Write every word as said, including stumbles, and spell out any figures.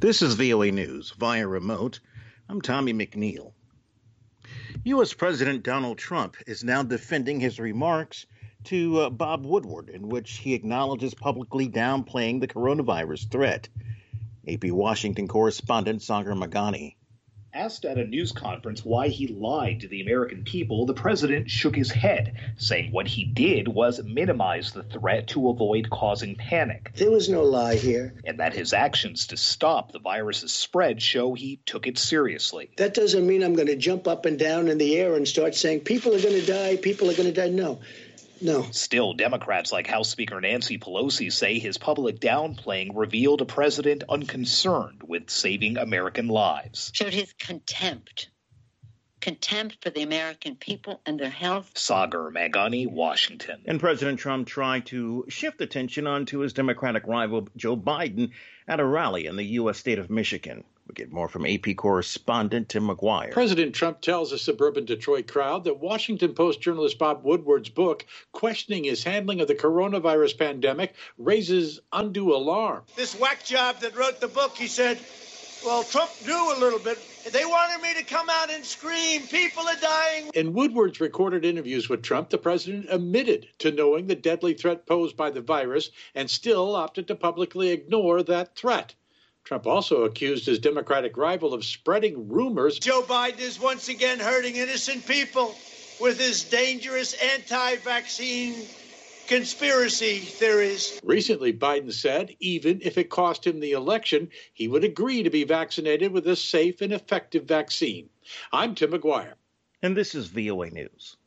This is V O A News via remote. I'm Tommy McNeil. U S. President Donald Trump is now defending his remarks to uh, Bob Woodward, in which he acknowledges publicly downplaying the coronavirus threat. A P Washington correspondent Sagar Meghani. Asked at a news conference why he lied to the American people, the president shook his head, saying what he did was minimize the threat to avoid causing panic. There was no lie here. And that his actions to stop the virus's spread show he took it seriously. That doesn't mean I'm going to jump up and down in the air and start saying people are going to die, people are going to die. No. No. Still, Democrats like House Speaker Nancy Pelosi say his public downplaying revealed a president unconcerned with saving American lives. Showed his contempt. Contempt for the American people and their health. Sagar Meghani, Washington. And President Trump tried to shift attention onto his Democratic rival Joe Biden at a rally in the U S state of Michigan. We get more from A P correspondent Tim McGuire. President Trump tells a suburban Detroit crowd that Washington Post journalist Bob Woodward's book, questioning his handling of the coronavirus pandemic, raises undue alarm. This whack job that wrote the book, he said, well, Trump knew a little bit. They wanted me to come out and scream, people are dying. In Woodward's recorded interviews with Trump, the president admitted to knowing the deadly threat posed by the virus and still opted to publicly ignore that threat. Trump also accused his Democratic rival of spreading rumors. Joe Biden is once again hurting innocent people with his dangerous anti-vaccine conspiracy theories. Recently, Biden said even if it cost him the election, he would agree to be vaccinated with a safe and effective vaccine. I'm Tim McGuire. And this is V O A News.